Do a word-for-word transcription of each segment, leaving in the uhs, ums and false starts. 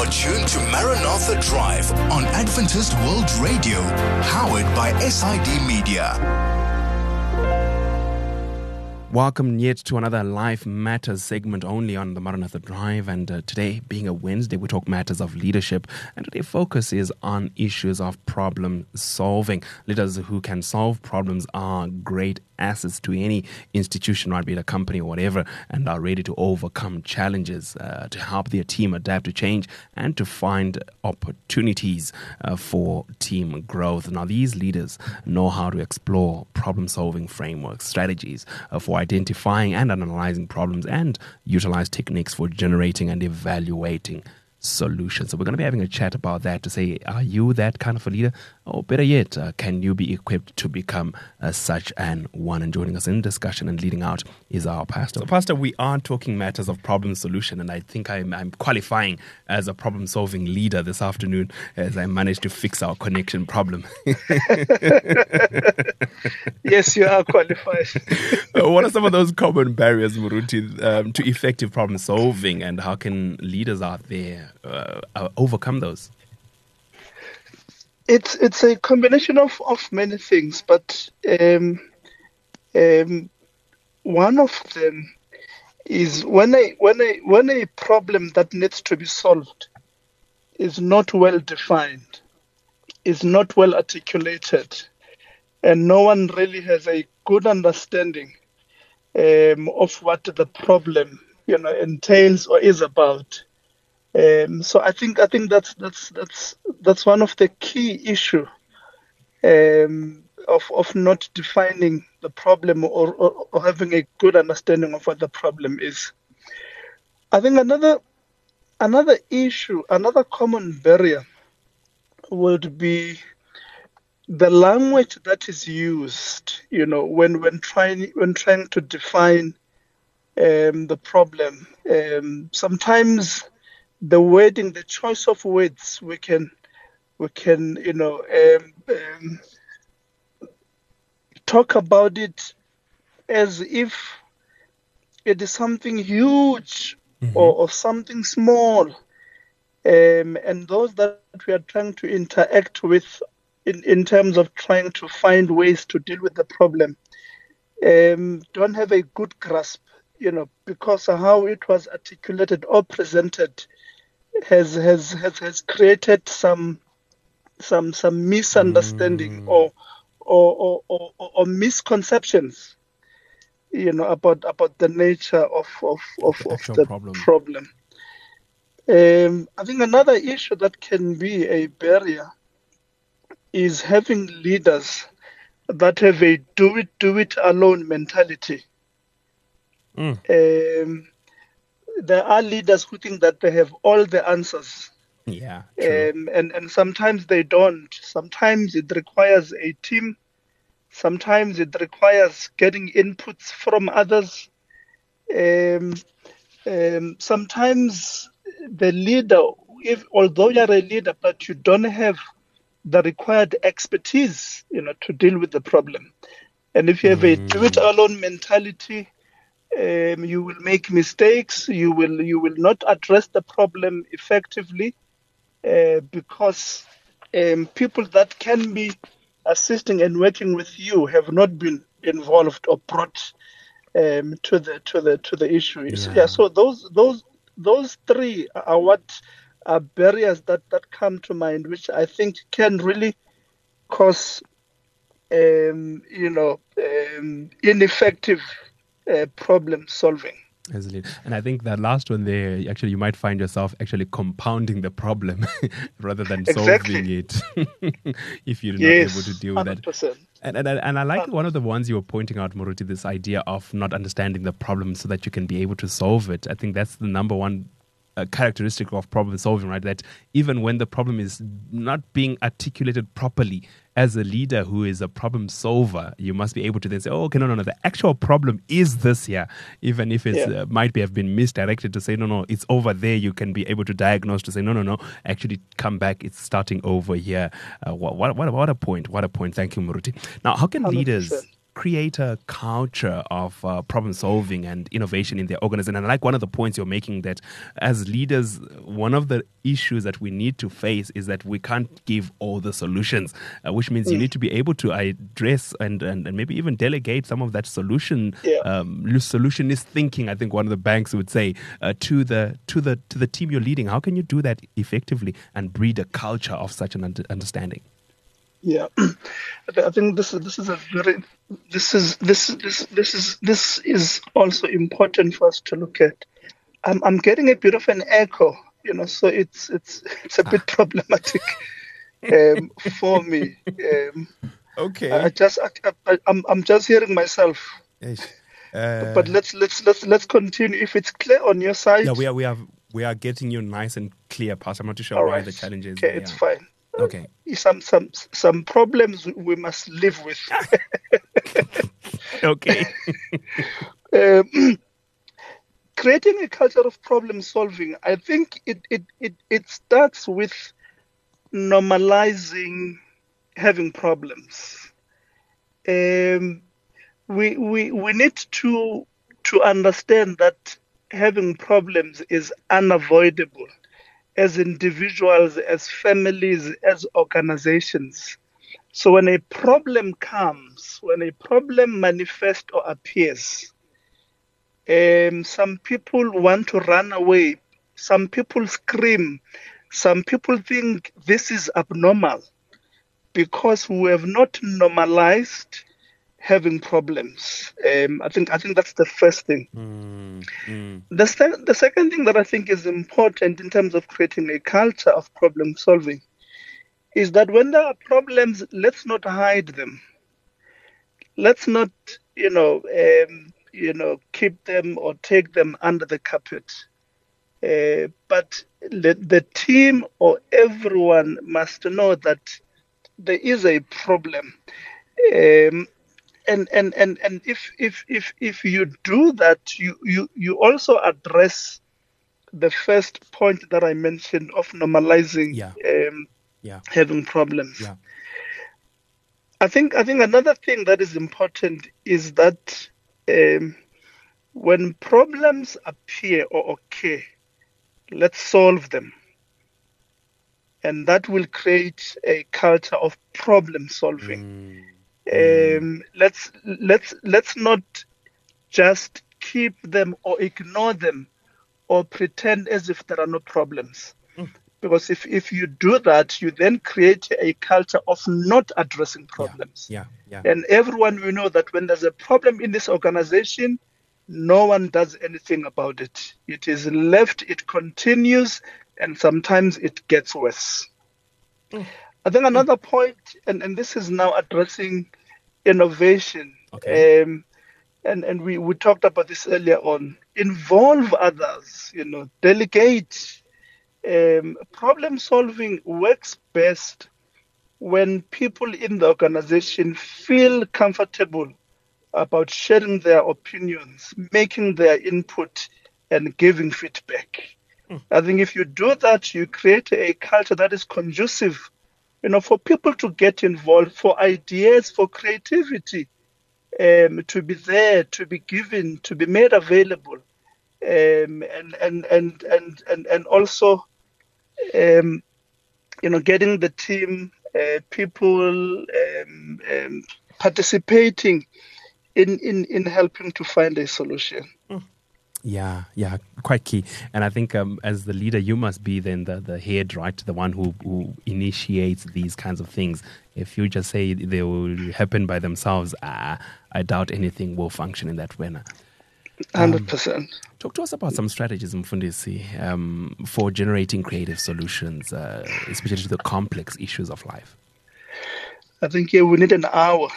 You're tuned to Maranatha Drive on Adventist World Radio, powered by S I D Media. Welcome yet to another Life Matters segment only on the Maranatha Drive, and uh, today being a Wednesday we talk matters of leadership, and today's focus is on issues of problem solving. Leaders who can solve problems are great assets to any institution, right, be it a company or whatever, and are ready to overcome challenges, uh, to help their team adapt to change and to find opportunities uh, for team growth. Now, these leaders know how to explore problem-solving frameworks, strategies uh, for identifying and analyzing problems, and utilize techniques for generating and evaluating solutions. So we're going to be having a chat about that to say, are you that kind of a leader? Or better yet, uh, can you be equipped to become uh, such an one? And joining us in discussion and leading out is our pastor. So, Pastor, we are talking matters of problem solution, and I think I'm, I'm qualifying as a problem-solving leader this afternoon as I managed to fix our connection problem. Yes, you are qualified. What are some of those common barriers, Muruti, um, to effective problem solving, and how can leaders out there uh, uh, overcome those? It's it's a combination of, of many things, but um, um, one of them is when a when a when a problem that needs to be solved is not well defined, is not well articulated, and no one really has a good understanding um, of what the problem, you know, entails or is about. Um, so I think I think that's that's that's that's one of the key issue um, of of not defining the problem or, or, or having a good understanding of what the problem is. I think another another issue, another common barrier would be the language that is used. You know, when when trying when trying to define um, the problem, um, sometimes the wording, the choice of words, we can, we can, you know, um, um, talk about it as if it is something huge mm-hmm. or, or something small, um, and those that we are trying to interact with, in, in terms of trying to find ways to deal with the problem, um, don't have a good grasp, you know, because of how it was articulated or presented. Has, has has has created some some some misunderstanding mm. or, or, or or or misconceptions, you know, about about the nature of of of the, of the problem. problem. Um, I think another issue that can be a barrier is having leaders that have a do it do it alone mentality. Mm. Um, There are leaders who think that they have all the answers. Yeah, true. Um, and, and sometimes they don't. Sometimes it requires a team. Sometimes it requires getting inputs from others. Um, um, sometimes the leader, if although you're a leader, but you don't have the required expertise, you know, to deal with the problem. And if you have mm. a do-it-alone mentality, Um, you will make mistakes. You will you will not address the problem effectively uh, because um, people that can be assisting and working with you have not been involved or brought um, to the to the to the issue. Yeah. yeah. So those those those three are what are barriers that, that come to mind, which I think can really cause um, you know um, ineffective Uh, problem solving. Absolutely. And I think that last one there, actually, you might find yourself actually compounding the problem rather than exactly. solving it if you're yes, not able to deal with one hundred percent. that. And, and, and I like one of the ones you were pointing out, Muruti, this idea of not understanding the problem so that you can be able to solve it. I think that's the number one uh, characteristic of problem solving, right? That even when the problem is not being articulated properly, as a leader who is a problem solver, you must be able to then say, oh, okay, no, no, no, the actual problem is this here, even if it yeah. uh, might be have been misdirected to say, no, no, it's over there. You can be able to diagnose to say, no, no, no, actually come back. It's starting over here. Uh, what, what, what a point. What a point. Thank you, Muruti. Now, how can one hundred percent. leaders create a culture of uh, problem solving and innovation in their organization? And I like one of the points you're making, that as leaders, one of the issues that we need to face is that we can't give all the solutions, uh, which means you need to be able to address and, and, and maybe even delegate some of that solution, Yeah. um, solutionist thinking. I think one of the banks would say uh, to the to the to the team you're leading. How can you do that effectively and breed a culture of such an under- understanding? Yeah, I think this is this is a very this is this this this is this is also important for us to look at. I'm I'm getting a bit of an echo, you know, so it's it's it's a bit problematic um, for me. Um, Okay. I just I, I, I'm I'm just hearing myself. Uh, But let's let's let's let's continue. If it's clear on your side, yeah, we are we are we are getting you nice and clear, Pastor. I'm not too sure all why right. the challenge is. Okay, there, it's yeah. fine. Okay. Some some some problems we must live with. Okay. um, creating a culture of problem solving, I think it, it, it, it starts with normalizing having problems. Um, we, we, we need to, to understand that having problems is unavoidable as individuals, as families, as organizations. So when a problem comes, when a problem manifests or appears, um, some people want to run away. Some people scream. Some people think this is abnormal because we have not normalized having problems. Um, I think I think that's the first thing. Mm, mm. The, se- the second thing that I think is important in terms of creating a culture of problem solving is that when there are problems, let's not hide them. Let's not, you know, um, you know, keep them or take them under the carpet. Uh, but let the team or everyone must know that there is a problem. Um, and and and and if if if if you do that, you you you also address the first point that I mentioned of normalizing Yeah. um, Yeah. having problems. Yeah. I think I think another thing that is important is that um, when problems appear or occur, let's solve them, and that will create a culture of problem solving. Mm. Um, let's let's let's not just keep them or ignore them or pretend as if there are no problems. Because if, if you do that, you then create a culture of not addressing problems. Yeah. Yeah. And everyone will know that when there's a problem in this organization, no one does anything about it. It is left, it continues, and sometimes it gets worse. I think another point, and, and this is now addressing innovation. Okay. Um, and and we, we talked about this earlier on. Involve others, you know, delegate. Um, problem solving works best when people in the organization feel comfortable about sharing their opinions, making their input, and giving feedback. Mm. I think if you do that, you create a culture that is conducive, you know, for people to get involved, for ideas, for creativity, um, to be there, to be given, to be made available, um, and, and, and, and, and, and also, um, you know, getting the team, uh, people um, um, participating in, in, in helping to find a solution. Yeah, yeah, quite key. And I think um, as the leader, you must be then the, the head, right? The one who, who initiates these kinds of things. If you just say they will happen by themselves, uh, I doubt anything will function in that manner. one hundred percent. Um, talk to us about some strategies, Mfundisi, um, for generating creative solutions, uh, especially to the complex issues of life. I think yeah, we need an hour.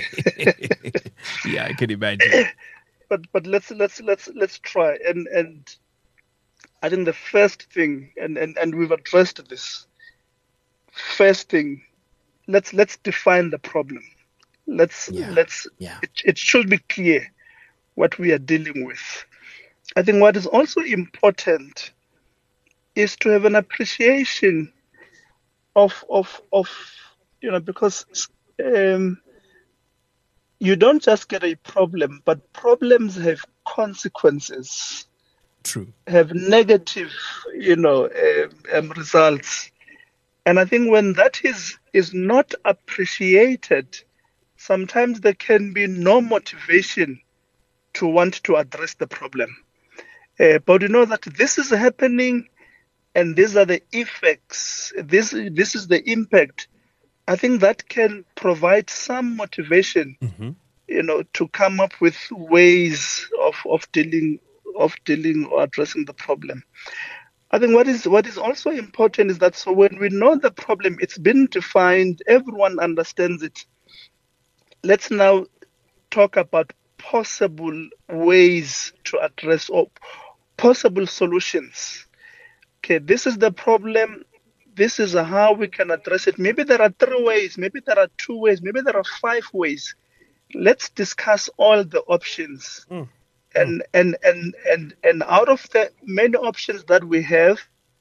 Yeah, I can imagine. But but let's let's let's let's try. And and I think the first thing, and, and, and we've addressed this. First thing, let's let's define the problem. Let's Yeah. let's Yeah. it, it should be clear what we are dealing with. I think what is also important is to have an appreciation of of of you know because um, you don't just get a problem, but problems have consequences, True. have negative, you know, um, um, results. And I think when that is is not appreciated, sometimes there can be no motivation to want to address the problem. Uh, but you know that this is happening, and these are the effects. This this is the impact. I think that can provide some motivation, Mm-hmm. you know, to come up with ways of, of dealing of dealing or addressing the problem. I think what is what is also important is that so when we know the problem, it's been defined, everyone understands it. Let's now talk about possible ways to address or possible solutions. Okay, this is the problem. This is how we can address it. Maybe there are three ways, maybe there are two ways, maybe there are five ways. Let's discuss all the options. Mm. And and and and and out of the many options that we have,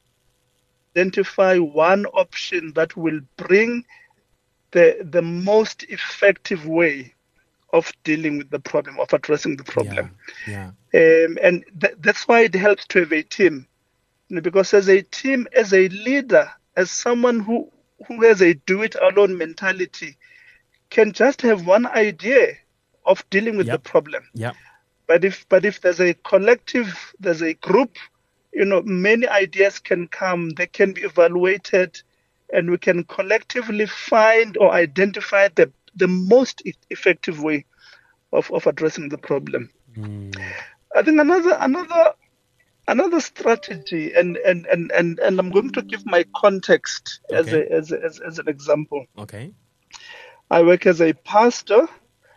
identify one option that will bring the the most effective way of dealing with the problem, of addressing the problem. Yeah. Um, and th- that's why it helps to have a team. You know, because as a team, as a leader, as someone who, who has a do-it-alone mentality, can just have one idea of dealing with Yep. the problem. Yep. But if but if there's a collective, there's a group, you know, many ideas can come, they can be evaluated, and we can collectively find or identify the, the most e- effective way of, of addressing the problem. Mm. I think another another another strategy, and and, and, and, and I'm going to give my context as Okay. a, as, a, as as an example. Okay. I work as a pastor,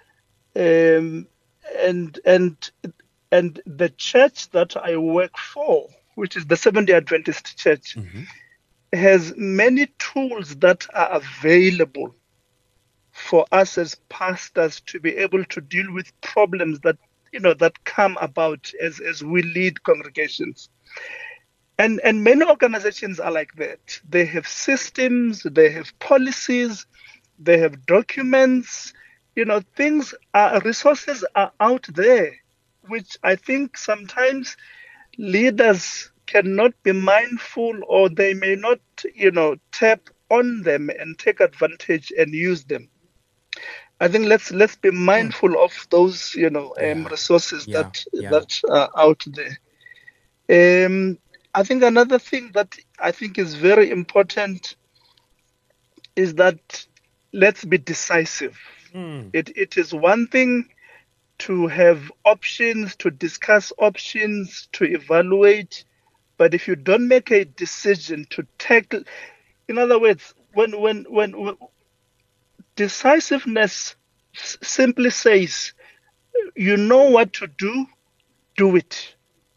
um, and and and the church that I work for, which is the Seventh-day Adventist Church, Mm-hmm. has many tools that are available for us as pastors to be able to deal with problems that you know that come about as as we lead congregations. And and many organizations are like that. They have systems, they have policies, they have documents, you know, things are resources are out there, which I think sometimes leaders cannot be mindful, or they may not, you know, tap on them and take advantage and use them. I think let's let's be mindful of those, you know, um, Yeah. resources Yeah. that Yeah. that are out there. Um, I think another thing that I think is very important is that let's be decisive. Mm. It it is one thing to have options, to discuss options, to evaluate, but if you don't make a decision to tackle, in other words, when when when, when decisiveness s- simply says you know what to do, do it.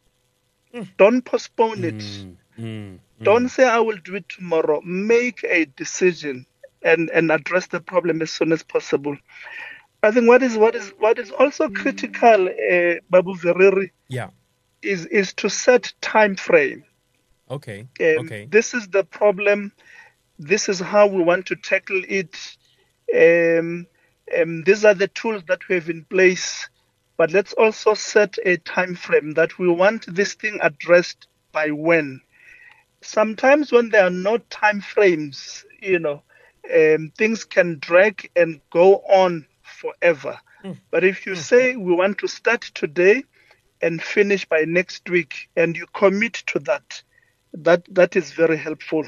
Don't postpone it. Mm. Mm. Don't Mm. say I will do it tomorrow. Make a decision and, and address the problem as soon as possible. I think what is what is what is also critical, uh, Babu Vereri, Yeah. is is to set time frame. Okay. Um, Okay. this is the problem. This is how we want to tackle it. Um, um, these are the tools that we have in place. But let's also set a time frame that we want this thing addressed by when. Sometimes when there are no time frames, you know, um, things can drag and go on forever. But if you say we want to start today and finish by next week, and you commit to that, that that is very helpful.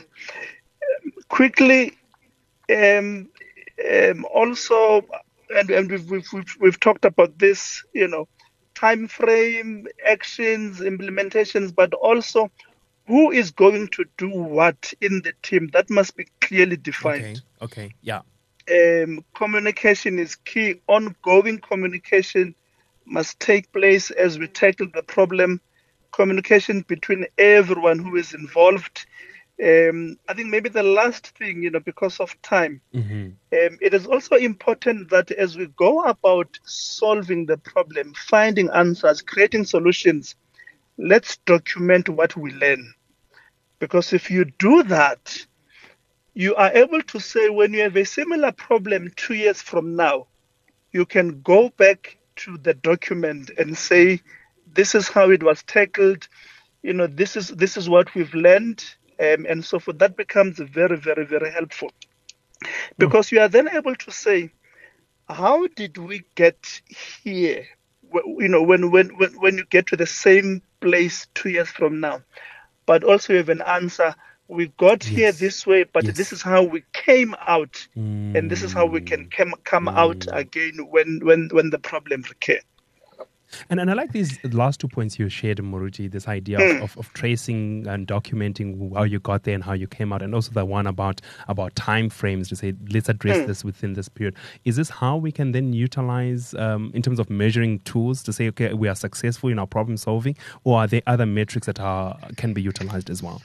Quickly, um, um, also, and, and we've, we've we've we've talked about this, you know, time frame, actions, implementations, but also who is going to do what in the team. That must be clearly Okay. defined. Okay. Yeah. Um, communication is key. Ongoing communication must take place as we tackle the problem. Communication between everyone who is involved. Um, I think maybe the last thing, you know, because of time, Mm-hmm. um, it is also important that as we go about solving the problem, finding answers, creating solutions, let's document what we learn. Because if you do that, you are able to say when you have a similar problem two years from now, you can go back to the document and say, this is how it was tackled, you know, this is this is what we've learned, um, and so forth. That becomes very, very, very helpful. Because mm. you are then able to say, how did we get here? You know, when, when, when, when you get to the same place two years from now, but also you have an answer. We got yes. here this way, but yes. this is how we came out, mm. and this is how we can come, come mm. out again when, when, when the problem recurs. And and I like these last two points you shared, Moruti, this idea mm. of, of, of tracing and documenting how you got there and how you came out, and also the one about, about time frames to say, let's address mm. this within this period. Is this how we can then utilize, um, in terms of measuring tools, to say, okay, we are successful in our problem solving, or are there other metrics that are can be utilized as well?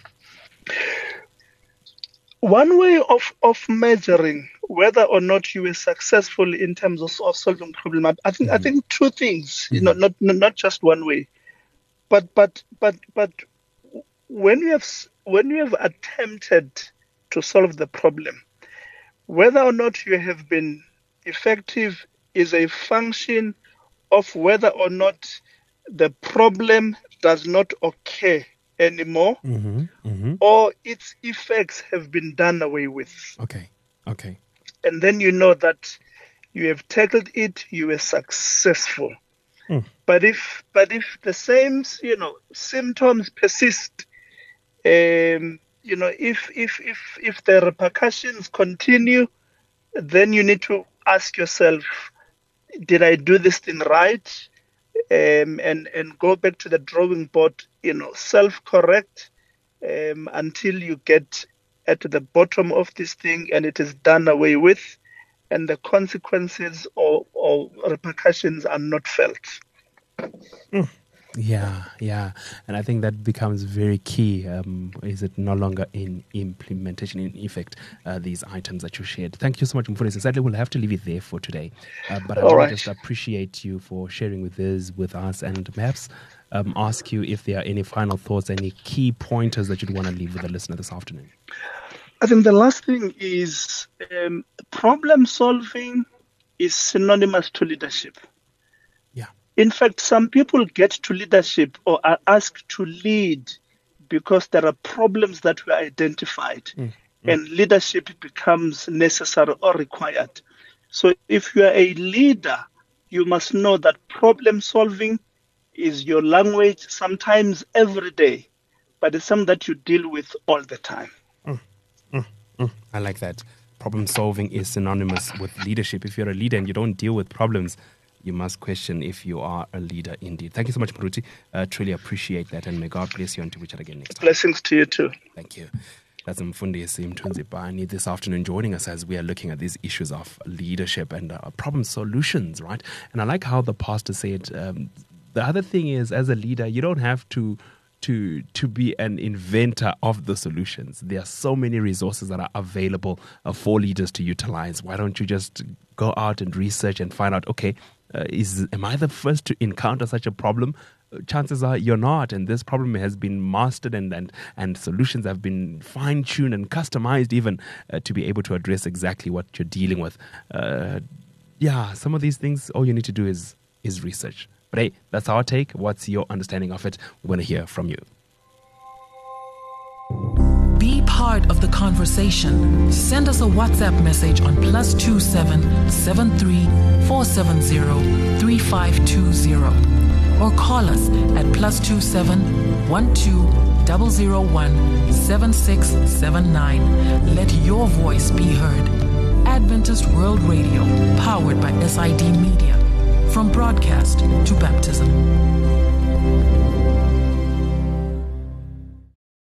One way of, of measuring whether or not you were successful in terms of, of solving problem, I think mm-hmm. I think two things, you know, not not just one way, but but but but when you have when you have attempted to solve the problem, whether or not you have been effective is a function of whether or not the problem does not occur anymore, mm-hmm, mm-hmm. or its effects have been done away with. Okay, okay. And then you know that you have tackled it, you were successful. Mm. But if but if the same, you know, symptoms persist, um, you know, if if if if the repercussions continue, then you need to ask yourself, did I do this thing right? Um, and, and go back to the drawing board, you know, self-correct um, until you get at the bottom of this thing and it is done away with and the consequences or, or repercussions are not felt. Mm. Yeah, yeah. And I think that becomes very key. Um, is it no longer in implementation, in effect, uh, these items that you shared? Thank you so much, Mfundisi. Sadly, we'll have to leave it there for today. Uh, but I want right. to just appreciate you for sharing with this with us, and perhaps um, ask you if there are any final thoughts, any key pointers that you'd want to leave with the listener this afternoon. I think the last thing is um, problem solving is synonymous to leadership. In fact, some people get to leadership or are asked to lead because there are problems that were identified mm, mm. and leadership becomes necessary or required. So if you are a leader, you must know that problem solving is your language, sometimes every day, but it's something that you deal with all the time. Mm, mm, mm. I like that. Problem solving is synonymous with leadership. If you're a leader and you don't deal with problems, you must question if you are a leader indeed. Thank you so much, Moruti. Uh, truly appreciate that, and may God bless you until we chat again next time. Blessings to you too. Thank you. That's Mfundisi Mthunzipani this afternoon joining us as we are looking at these issues of leadership and uh, problem solutions, right? And I like how the pastor said, um, the other thing is, as a leader, you don't have to to to be an inventor of the solutions. There are so many resources that are available uh, for leaders to utilize. Why don't you just go out and research and find out, okay, Uh, is am I the first to encounter such a problem? Uh, chances are you're not, and this problem has been mastered and and, and solutions have been fine-tuned and customized even uh, to be able to address exactly what you're dealing with. Uh, yeah, some of these things, all you need to do is is research. But hey, that's our take. What's your understanding of it? We want to hear from you. Be part of the conversation. Send us a WhatsApp message on plus two seven seven three four seven zero three five two zero or call us at plus two seven one two zero zero one seven six seven nine. Let your voice be heard. Adventist World Radio, powered by S I D Media. From broadcast to baptism.